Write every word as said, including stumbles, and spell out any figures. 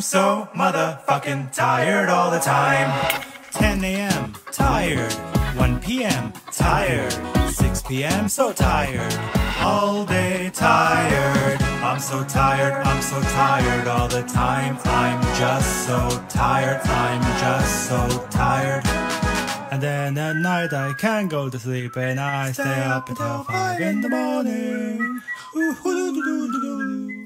I'm so motherfucking tired all the time. ten a m tired. one p m tired. six p m so tired. All day tired. I'm so tired, I'm so tired all the time. I'm just so tired, I'm just so tired. And then at night I can't go to sleep and I stay up until five in the morning. Ooh,